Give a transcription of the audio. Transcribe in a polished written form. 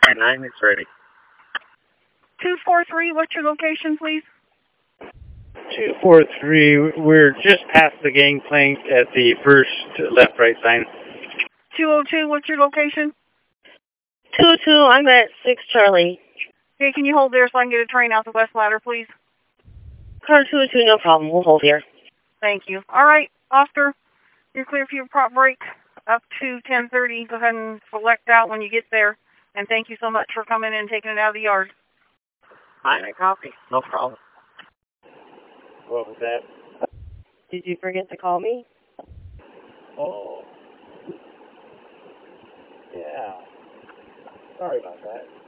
9 is ready. 243, what's your location, please? 243, we're just past the gangplank at the first left-right sign. 202, what's your location? 202, I'm at 6 Charlie. Okay, can you hold there so I can get a train out the west ladder, please? Car 202, no problem. We'll hold here. Thank you. All right, Oscar, you're clear for your prop break up to 10:30. Go ahead and select out when you get there. And thank you so much for coming in and taking it out of the yard. Fine, I copy. No problem. What was that? Did you forget to call me? Oh. Yeah. Sorry about that.